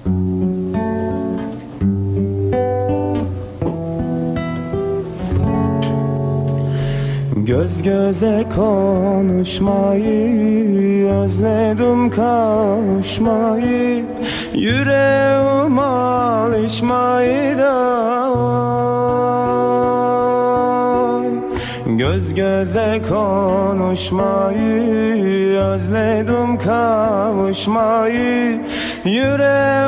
Göz göze konuşmayı, özledim kavuşmayı, yüreğim alışmayı da. Göz göze konuşmayı, özledim kavuşmayı, yüreğim